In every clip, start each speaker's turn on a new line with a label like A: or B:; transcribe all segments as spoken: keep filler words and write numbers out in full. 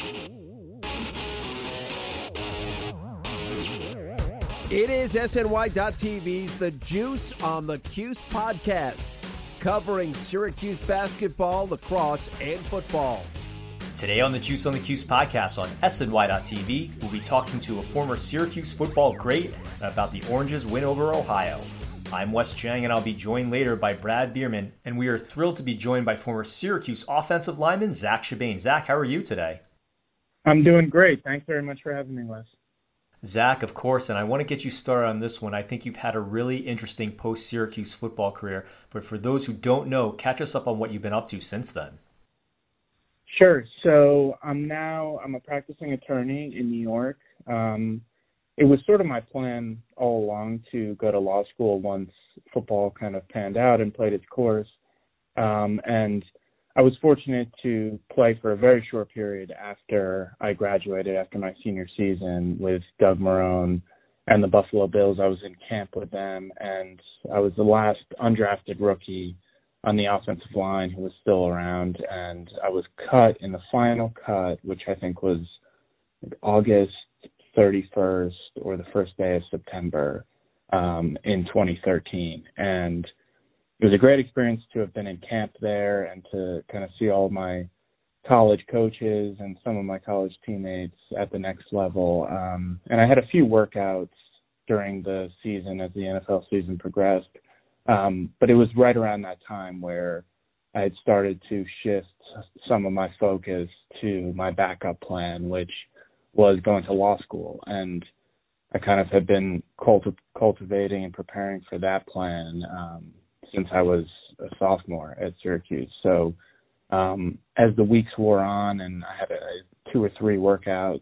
A: It is S N Y dot T V's The Juice on the Cuse podcast, covering Syracuse basketball, lacrosse, and football.
B: Today on the Juice on the Cuse podcast on S N Y dot T V, we'll be talking to a former Syracuse football great about the Oranges' win over Ohio. I'm Wes Chang, and I'll be joined later by Brad Bierman, and we are thrilled to be joined by former Syracuse offensive lineman Zach Chabane. Zach, how are you today?
C: I'm doing great. Thanks very much for having me, Wes.
B: Zach, of course, and I want to get you started on this one. I think you've had a really interesting post-Syracuse football career, but for those who don't know, catch us up on what you've been up to since then.
C: Sure. So I'm now, I'm a practicing attorney in New York. Um, it was sort of my plan all along to go to law school once football kind of panned out and played its course. Um, and I was fortunate to play for a very short period after I graduated, after my senior season with Doug Marrone and the Buffalo Bills. I was in camp with them, and I was the last undrafted rookie on the offensive line who was still around, and I was cut in the final cut, which I think was August thirty-first or the first day of September um, in twenty thirteen. And it was a great experience to have been in camp there and to kind of see all my college coaches and some of my college teammates at the next level. Um, and I had a few workouts during the season as the N F L season progressed. Um, but it was right around that time where I had started to shift some of my focus to my backup plan, which was going to law school. And I kind of had been culti- cultivating and preparing for that plan um, since I was a sophomore at Syracuse. So um, as the weeks wore on, and I had a, two or three workouts,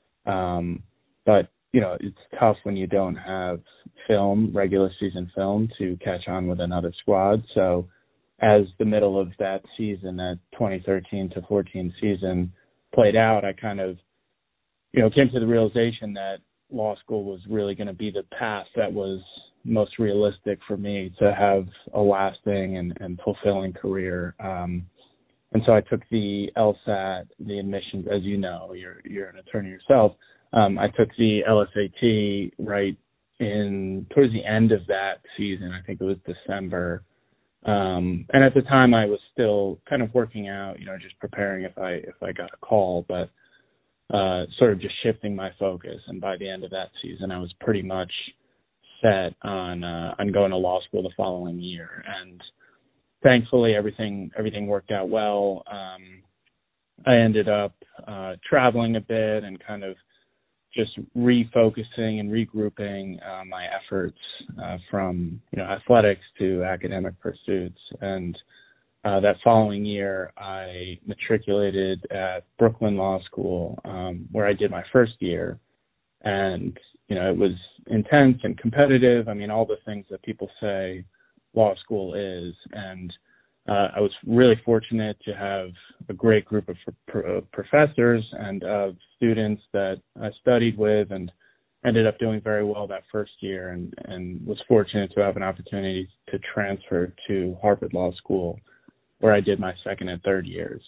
C: um, but, you know, it's tough when you don't have film, regular season film, to catch on with another squad. So as the middle of that season, that twenty thirteen to fourteen season played out, I kind of, you know, came to the realization that law school was really going to be the path that was most realistic for me to have a lasting and, and fulfilling career. Um, and so I took the LSAT, the admissions, as you know, you're you're an attorney yourself. Um, I took the L S A T right in towards the end of that season. I think it was December. Um, and at the time I was still kind of working out, you know, just preparing if I if I got a call, but uh, sort of just shifting my focus. And by the end of that season, I was pretty much set on uh, on going to law school the following year, and thankfully everything everything worked out well. Um, I ended up uh, traveling a bit and kind of just refocusing and regrouping uh, my efforts uh, from you know athletics to academic pursuits. And uh, that following year, I matriculated at Brooklyn Law School, um, where I did my first year, and you know, it was intense and competitive. I mean, all the things that people say law school is. And uh, I was really fortunate to have a great group of pro- professors and of students that I studied with, and ended up doing very well that first year, and, and was fortunate to have an opportunity to transfer to Harvard Law School, where I did my second and third years.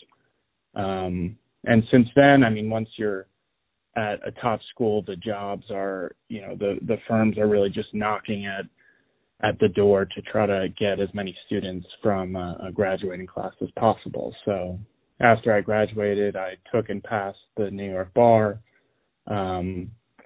C: Um, and since then, I mean, once you're at a top school, the jobs are, you know, the, the firms are really just knocking at at the door to try to get as many students from a, a graduating class as possible. So after I graduated, I took and passed the New York bar, um,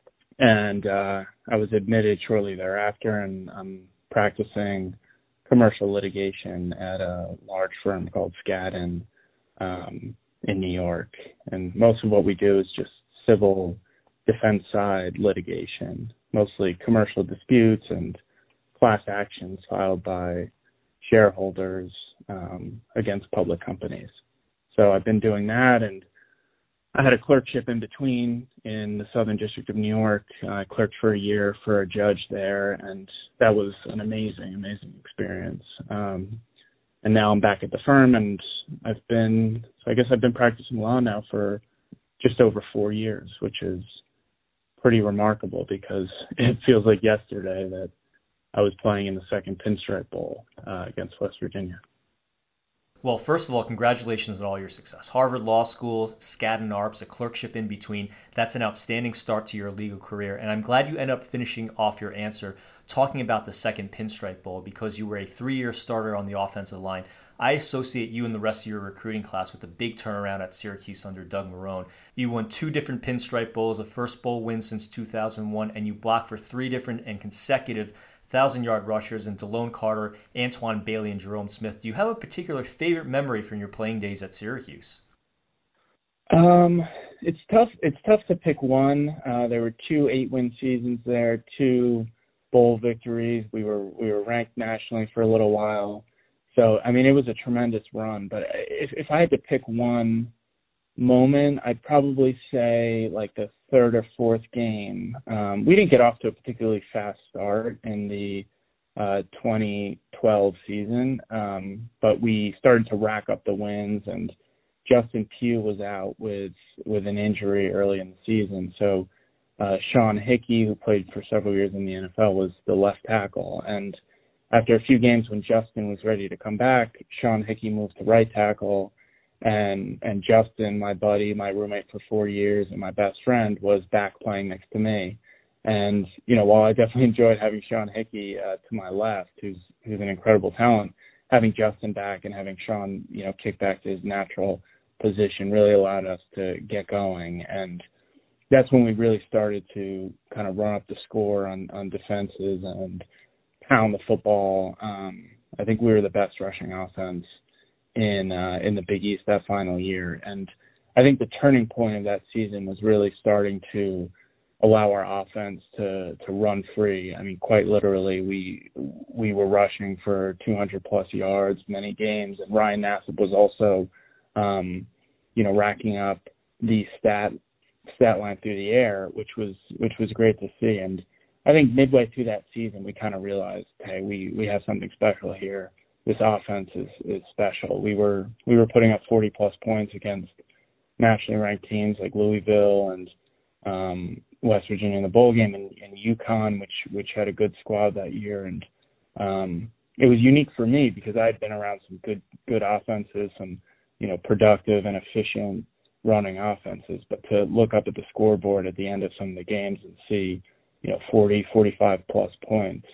C: and uh, I was admitted shortly thereafter, and I'm practicing commercial litigation at a large firm called Skadden um, in New York. And most of what we do is just civil defense side litigation, mostly commercial disputes and class actions filed by shareholders um, against public companies. So I've been doing that, and I had a clerkship in between in the Southern District of New York. I clerked for a year for a judge there, and that was an amazing, amazing experience. Um, and now I'm back at the firm, and I've been, so I guess I've been practicing law now for just over four years, which is pretty remarkable because it feels like yesterday that I was playing in the second Pinstripe Bowl uh, against West Virginia.
B: Well, first of all, congratulations on all your success. Harvard Law School, Skadden Arps, a clerkship in between. That's an outstanding start to your legal career. And I'm glad you end up finishing off your answer talking about the second Pinstripe Bowl because you were a three-year starter on the offensive line. I associate you and the rest of your recruiting class with a big turnaround at Syracuse under Doug Marrone. You won two different Pinstripe Bowls, a first bowl win since two thousand one, and you blocked for three different and consecutive thousand-yard rushers in Delone Carter, Antoine Bailey, and Jerome Smith. Do you have a particular favorite memory from your playing days at Syracuse?
C: Um, it's tough. It's tough to pick one. Uh, there were two eight-win seasons there, two bowl victories. We were we were ranked nationally for a little while. So, I mean, it was a tremendous run. But if, if I had to pick one moment, I'd probably say like the third or fourth game. Um, we didn't get off to a particularly fast start in the uh, twenty twelve season, um, but we started to rack up the wins, and Justin Pugh was out with with an injury early in the season. So uh, Sean Hickey, who played for several years in the N F L, was the left tackle. And after a few games when Justin was ready to come back, Sean Hickey moved to right tackle. And and Justin, my buddy, my roommate for four years, and my best friend, was back playing next to me. And, you know, while I definitely enjoyed having Sean Hickey uh, to my left, who's who's an incredible talent, having Justin back and having Sean, you know, kick back to his natural position really allowed us to get going. And that's when we really started to kind of run up the score on, on defenses and pound the football. Um, I think we were the best rushing offense in uh, in the Big East that final year. And I think the turning point of that season was really starting to allow our offense to, to run free. I mean, quite literally, we we were rushing for two hundred plus yards many games, and Ryan Nassib was also, um, you know, racking up the stat stat line through the air, which was which was great to see. And I think midway through that season, we kind of realized, hey, we, we have something special here. This offense is, is special. We were we were putting up forty plus points against nationally ranked teams like Louisville and um, West Virginia in the bowl game, and, and UConn, which which had a good squad that year. And um, it was unique for me because I had been around some good good offenses, some you know productive and efficient running offenses. But to look up at the scoreboard at the end of some of the games and see you know forty, forty-five plus points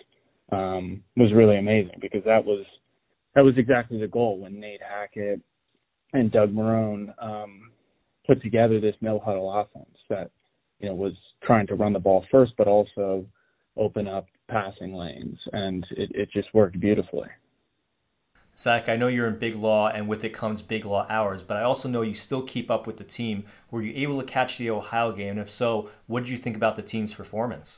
C: um, was really amazing, because that was that was exactly the goal when Nate Hackett and Doug Marrone um, put together this no huddle offense that you know was trying to run the ball first, but also open up passing lanes, and it, it just worked beautifully.
B: Zach, I know you're in Big Law, and with it comes Big Law hours, but I also know you still keep up with the team. Were you able to catch the Ohio game? And if so, what did you think about the team's performance?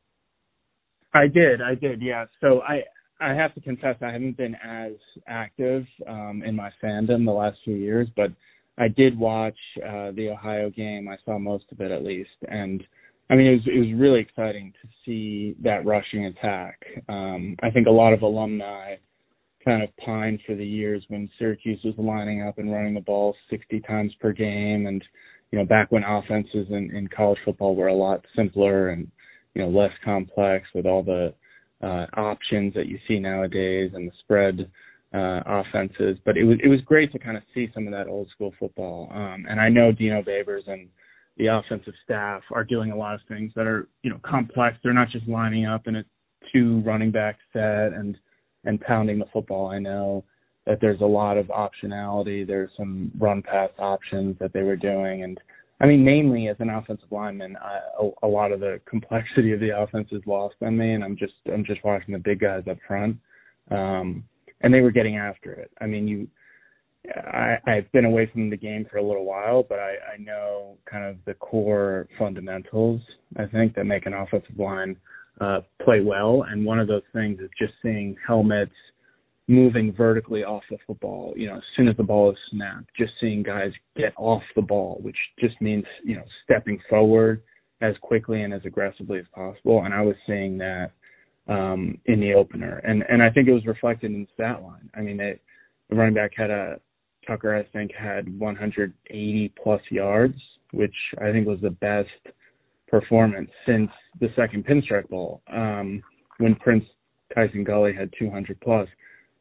C: I did, I did, yeah. So I I have to confess I haven't been as active um, in my fandom the last few years, but I did watch uh, the Ohio game. I saw most of it at least, and I mean it was it was really exciting to see that rushing attack. Um, I think a lot of alumni kind of pined for the years when Syracuse was lining up and running the ball sixty times per game, and you know back when offenses in, in college football were a lot simpler and you know less complex with all the uh, options that you see nowadays and the spread uh, offenses. But it was it was great to kind of see some of that old school football. Um, and I know Dino Babers and the offensive staff are doing a lot of things that are you know complex. They're not just lining up in a two running back set and and pounding the football. I know that there's a lot of optionality. There's some run pass options that they were doing. And I mean, mainly as an offensive lineman, I, a, a lot of the complexity of the offense is lost on me, and I'm just I'm just watching the big guys up front. Um, and they were getting after it. I mean, you, I, I've been away from the game for a little while, but I, I know kind of the core fundamentals, I think, that make an offensive line uh, play well. And one of those things is just seeing helmets moving vertically off the football, you know, as soon as the ball is snapped, just seeing guys get off the ball, which just means, you know, stepping forward as quickly and as aggressively as possible. And I was seeing that um, in the opener. And, and I think it was reflected in the stat line. I mean, they, the running back had a, Tucker, I think, had one hundred eighty plus yards, which I think was the best performance since the second Pinstripe Bowl, um, when Prince Tyson Gully had two hundred plus.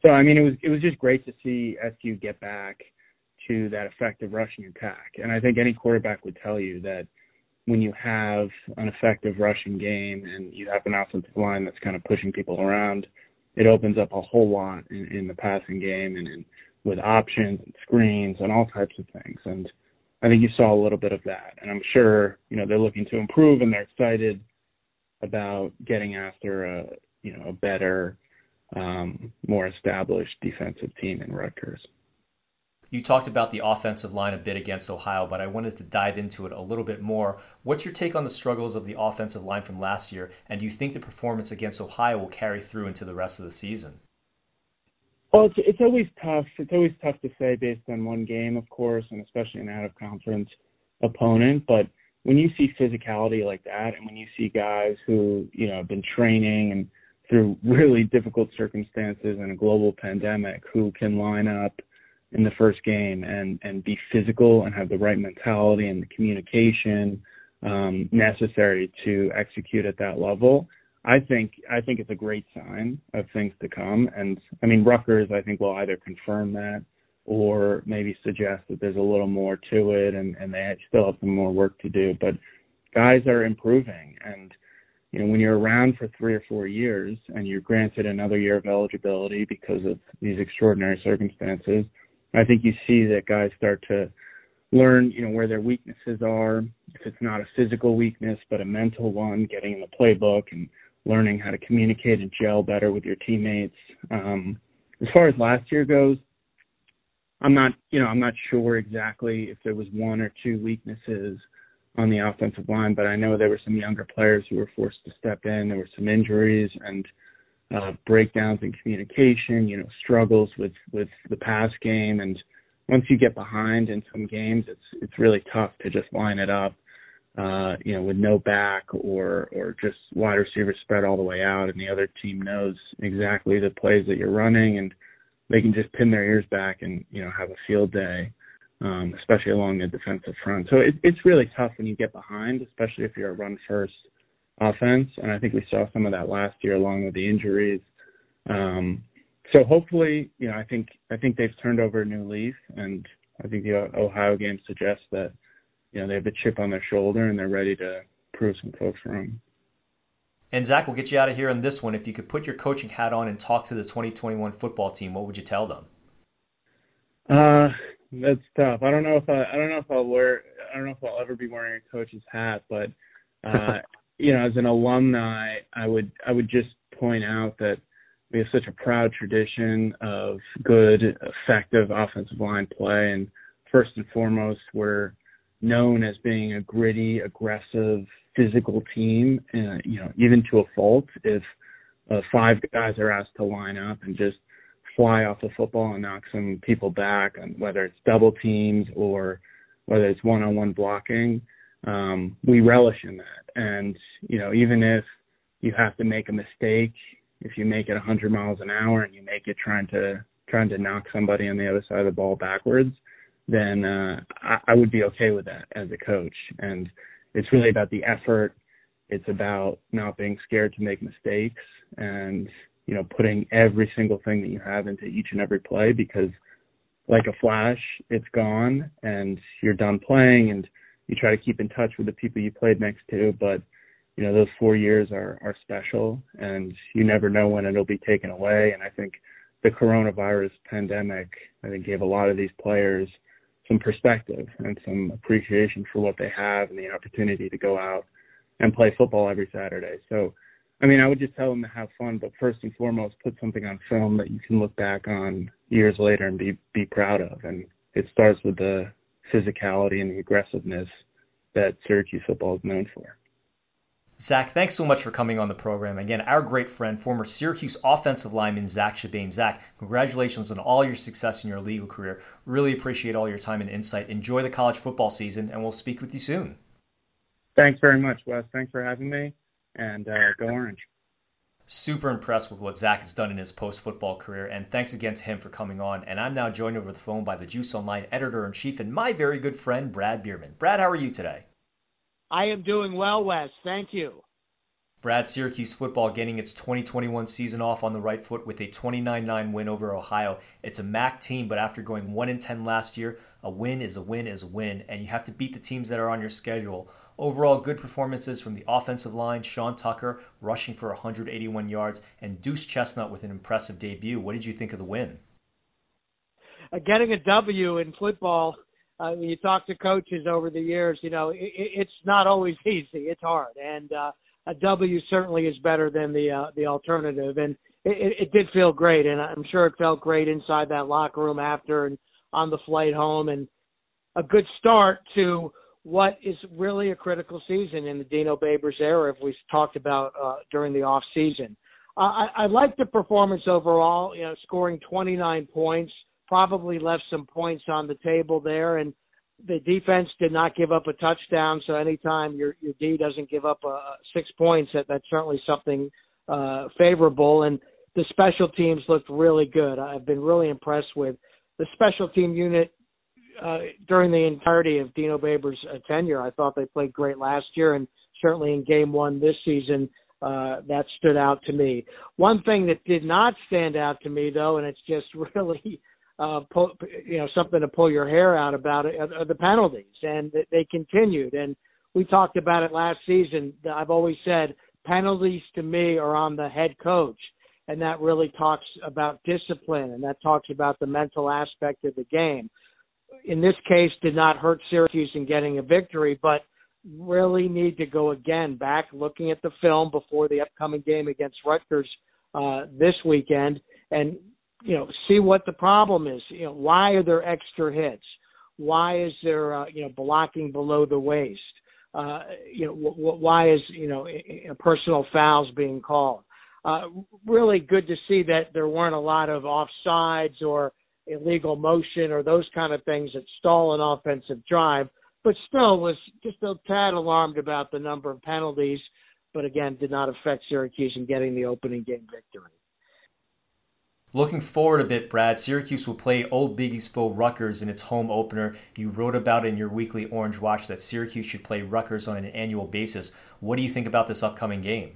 C: So, I mean, it was it was just great to see S U get back to that effective rushing attack. And I think any quarterback would tell you that when you have an effective rushing game and you have an offensive line that's kind of pushing people around, it opens up a whole lot in, in the passing game and in, with options and screens and all types of things. And I think you saw a little bit of that. And I'm sure, you know, they're looking to improve and they're excited about getting after a, you know, a better, um, more established defensive team in Rutgers.
B: You talked about the offensive line a bit against Ohio, but I wanted to dive into it a little bit more. What's your take on the struggles of the offensive line from last year, and do you think the performance against Ohio will carry through into the rest of the season?
C: Well, it's, it's always tough. It's always tough to say based on one game, of course, and especially an out-of-conference opponent. But when you see physicality like that, and when you see guys who, you know, have been training and through really difficult circumstances in a global pandemic who can line up in the first game and, and be physical and have the right mentality and the communication um, necessary to execute at that level, I think I think it's a great sign of things to come. And I mean, Rutgers, I think, will either confirm that or maybe suggest that there's a little more to it and, and they still have some more work to do. But guys are improving. And, you know, when you're around for three or four years and you're granted another year of eligibility because of these extraordinary circumstances, I think you see that guys start to learn, you know, where their weaknesses are. If it's not a physical weakness, but a mental one, getting in the playbook and learning how to communicate and gel better with your teammates. Um, as far as last year goes, I'm not, you know, I'm not sure exactly if there was one or two weaknesses on the offensive line, but I know there were some younger players who were forced to step in. There were some injuries and Uh, breakdowns in communication, you know, struggles with, with the pass game. And once you get behind in some games, it's it's really tough to just line it up, uh, you know, with no back or, or just wide receivers spread all the way out. And the other team knows exactly the plays that you're running and they can just pin their ears back and, you know, have a field day, um, especially along the defensive front. So it, it's really tough when you get behind, especially if you're a run first offense, and I think we saw some of that last year along with the injuries. Um, so hopefully, you know, I think I think they've turned over a new leaf, and I think the Ohio game suggests that, you know, they have a chip on their shoulder and they're ready to prove some folks wrong.
B: And Zach, we'll get you out of here on this one. If you could put your coaching hat on and talk to the twenty twenty-one football team, what would you tell them?
C: Uh, that's tough. I don't know if I, I don't know if I'll wear I don't know if I'll ever be wearing a coach's hat, but uh, you know, as an alumni, I would I would just point out that we have such a proud tradition of good, effective offensive line play. And first and foremost, we're known as being a gritty, aggressive, physical team, uh, you know, even to a fault. If uh, five guys are asked to line up and just fly off the football and knock some people back, and whether it's double teams or whether it's one-on-one blocking, um, we relish in that. And, you know, even if you have to make a mistake, if you make it one hundred miles an hour and you make it trying to trying to knock somebody on the other side of the ball backwards, then uh, I, I would be okay with that as a coach. And it's really about the effort. It's about not being scared to make mistakes and, you know, putting every single thing that you have into each and every play, because like a flash, it's gone and you're done playing, and you try to keep in touch with the people you played next to. But, you know, those four years are, are special, and you never know when it'll be taken away. And I think the coronavirus pandemic, I think, gave a lot of these players some perspective and some appreciation for what they have and the opportunity to go out and play football every Saturday. So, I mean, I would just tell them to have fun, but first and foremost, put something on film that you can look back on years later and be, be proud of. And it starts with the physicality and the aggressiveness that Syracuse football is known for.
B: Zach, thanks so much for coming on the program. Again, our great friend, former Syracuse offensive lineman Zach Chabane. Zach, congratulations on all your success in your legal career. Really appreciate all your time and insight. Enjoy the college football season, and we'll speak with you soon.
C: Thanks very much, Wes. Thanks for having me, and uh, go Orange.
B: Super impressed with what Zach has done in his post-football career, and thanks again to him for coming on. And I'm now joined over the phone by the Juice Online editor-in-chief and my very good friend, Brad Bierman. Brad, how are you today?
D: I am doing well, Wes. Thank you.
B: Brad, Syracuse football getting its twenty twenty-one season off on the right foot with a twenty-nine nine win over Ohio. It's a M A C team, but after going one and ten last year, a win is a win is a win, and you have to beat the teams that are on your schedule. Overall, good performances from the offensive line, Sean Tucker rushing for one hundred eighty-one yards, and Deuce Chestnut with an impressive debut. What did you think of the win?
D: Uh, getting a W in football, uh, when you talk to coaches over the years, you know, it, it's not always easy. It's hard, and uh, a W certainly is better than the uh, the alternative, and it, it did feel great, and I'm sure it felt great inside that locker room after and on the flight home, and a good start to what is really a critical season in the Dino Babers era, if we talked about uh, during the off season. Uh, I, I like the performance overall, you know, scoring twenty-nine points, probably left some points on the table there, and the defense did not give up a touchdown, so anytime your your D doesn't give up uh, six points, that, that's certainly something uh, favorable, and the special teams looked really good. I've been really impressed with the special team unit uh, during the entirety of Dino Babers' uh, tenure. I thought they played great last year, and certainly in game one this season, uh, that stood out to me. One thing that did not stand out to me, though, and it's just really Uh, pull, you know, something to pull your hair out about it, are the penalties, and they continued. And we talked about it last season. I've always said penalties to me are on the head coach, and that really talks about discipline, and that talks about the mental aspect of the game. In this case, did not hurt Syracuse in getting a victory, but really need to go again back looking at the film before the upcoming game against Rutgers uh, this weekend, and you know, see what the problem is. You know, why are there extra hits? Why is there, uh, you know, blocking below the waist? Uh, you know, w- w- why is, you know, personal fouls being called? Uh, really good to see that there weren't a lot of offsides or illegal motion or those kind of things that stall an offensive drive, but still was just a tad alarmed about the number of penalties, but again, did not affect Syracuse in getting the opening game victory.
B: Looking forward a bit, Brad, Syracuse will play Old Big Expo Rutgers in its home opener. You wrote about in your weekly Orange Watch that Syracuse should play Rutgers on an annual basis. What do you think about this upcoming game?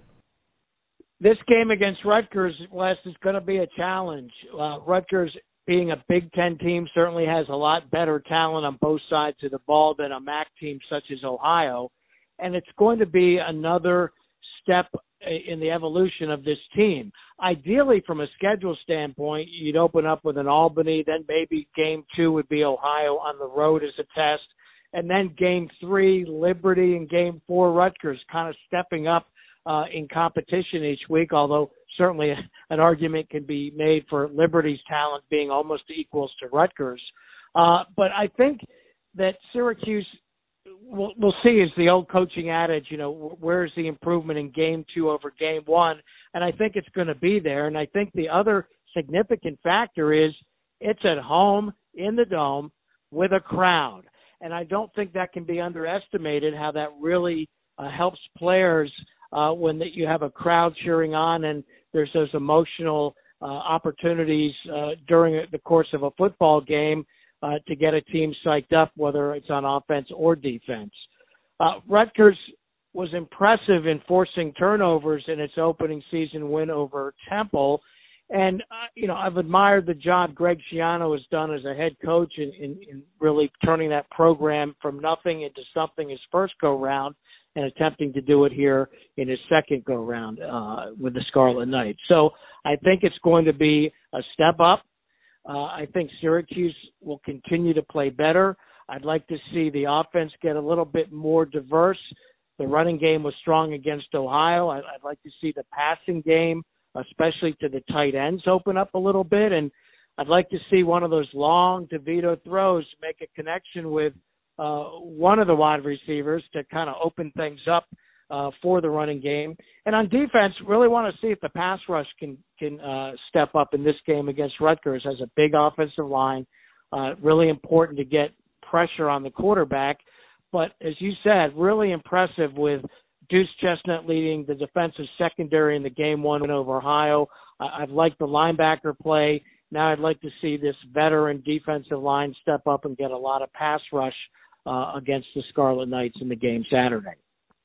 D: This game against Rutgers, Wes, is going to be a challenge. Uh, Rutgers, being a Big Ten team, certainly has a lot better talent on both sides of the ball than a M A C team such as Ohio. And it's going to be another step in the evolution of this team. Ideally, from a schedule standpoint, you'd open up with an Albany, then maybe game two would be Ohio on the road as a test, and then game three, Liberty, and game four, Rutgers, kind of stepping up uh, in competition each week, although certainly an argument can be made for Liberty's talent being almost equals to Rutgers. Uh, but I think that Syracuse, We'll, we'll see, is the old coaching adage, you know, where's the improvement in game two over game one? And I think it's going to be there. And I think the other significant factor is it's at home in the Dome with a crowd. And I don't think that can be underestimated, how that really uh, helps players uh, when that you have a crowd cheering on and there's those emotional uh, opportunities uh, during the course of a football game Uh, to get a team psyched up, whether it's on offense or defense. Uh, Rutgers was impressive in forcing turnovers in its opening season win over Temple. And, uh, you know, I've admired the job Greg Schiano has done as a head coach in, in, in really turning that program from nothing into something his first go-round and attempting to do it here in his second go-round uh, with the Scarlet Knights. So I think it's going to be a step up. Uh, I think Syracuse will continue to play better. I'd like to see the offense get a little bit more diverse. The running game was strong against Ohio. I, I'd like to see the passing game, especially to the tight ends, open up a little bit. And I'd like to see one of those long DeVito throws make a connection with uh, one of the wide receivers to kind of open things up Uh, for the running game. And on defense, really want to see if the pass rush can can uh, step up in this game against Rutgers. Has a big offensive line, uh, really important to get pressure on the quarterback. But as you said, really impressive with Deuce Chestnut leading the defensive secondary in the game one win over Ohio. Uh, I've liked the linebacker play. Now I'd like to see this veteran defensive line step up and get a lot of pass rush uh, against the Scarlet Knights in the game Saturday.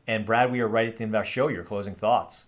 B: And Brad, we are right at the end of our show. Your closing thoughts.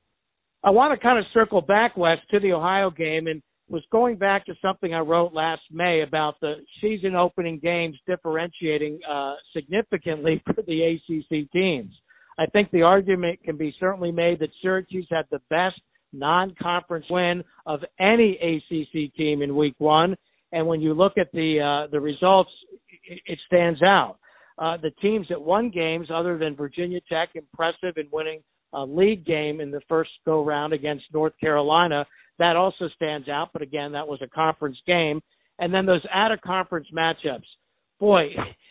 D: I want to kind of circle back, Wes, to the Ohio game, and was going back to something I wrote last May about the season opening games differentiating uh, significantly for the A C C teams. I think the argument can be certainly made that Syracuse had the best non-conference win of any A C C team in week one. And when you look at the uh, the results, it, it stands out. Uh, the teams that won games, other than Virginia Tech, impressive in winning a league game in the first go-round against North Carolina, that also stands out. But again, that was a conference game. And then those out-of-conference matchups. Boy,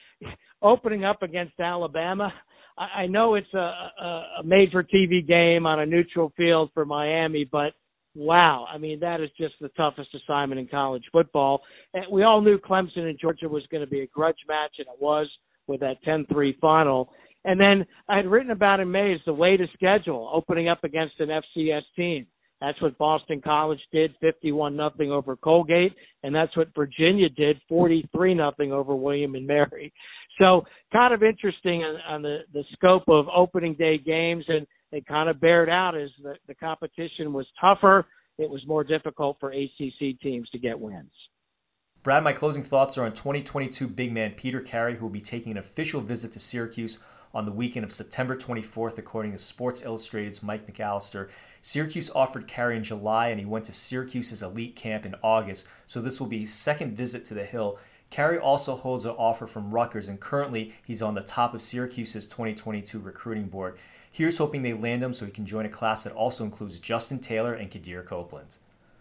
D: opening up against Alabama, I, I know it's a, a, a major T V game on a neutral field for Miami, but wow, I mean, that is just the toughest assignment in college football. And we all knew Clemson and Georgia was going to be a grudge match, and it was with that ten three final. And then I had written about in May is the way to schedule, opening up against an F C S team. That's what Boston College did, fifty-one nothing over Colgate, and that's what Virginia did, forty-three nothing over William and Mary. So kind of interesting on, on the, the scope of opening day games, and it kind of bared out as the, the competition was tougher. It was more difficult for A C C teams to get wins.
B: Brad, my closing thoughts are on twenty twenty-two big man Peter Carey, who will be taking an official visit to Syracuse on the weekend of September twenty-fourth, according to Sports Illustrated's Mike McAllister. Syracuse offered Carey in July, and he went to Syracuse's elite camp in August, so this will be his second visit to the Hill. Carey also holds an offer from Rutgers, and currently he's on the top of Syracuse's twenty twenty-two recruiting board. Here's hoping they land him so he can join a class that also includes Justin Taylor and Kadir Copeland.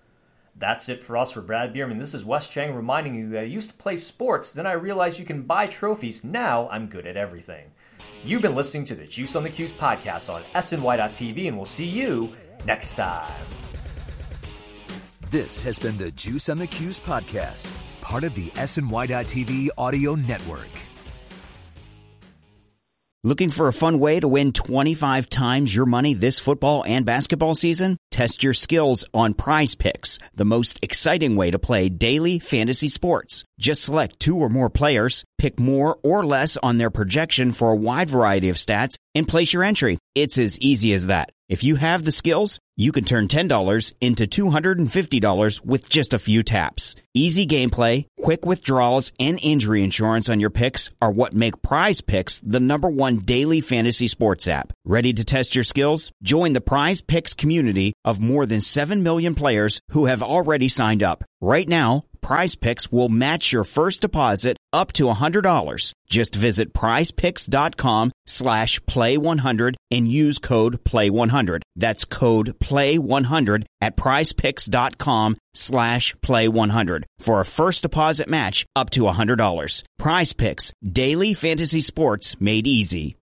B: That's it for us. For Brad Bierman, this is Wes Cheng reminding you that I used to play sports, then I realized you can buy trophies. Now I'm good at everything. You've been listening to the Juice on the Cuse podcast on S N Y dot T V, and we'll see you next time.
E: This has been the Juice on the Cuse podcast, part of the S N Y dot T V audio network.
F: Looking for a fun way to win twenty-five times your money this football and basketball season? Test your skills on Prize Picks, the most exciting way to play daily fantasy sports. Just select two or more players, pick more or less on their projection for a wide variety of stats, and place your entry. It's as easy as that. If you have the skills, you can turn ten dollars into two hundred fifty dollars with just a few taps. Easy gameplay, quick withdrawals, and injury insurance on your picks are what make Prize Picks the number one daily fantasy sports app. Ready to test your skills? Join the Prize Picks community of more than seven million players who have already signed up. Right now, Prize Picks will match your first deposit up to one hundred dollars. Just visit prizepicks.com slash play one hundred and use code play one hundred. That's code play one hundred at prizepicks.com slash play one hundred for a first deposit match up to one hundred dollars. Prize Picks, daily fantasy sports made easy.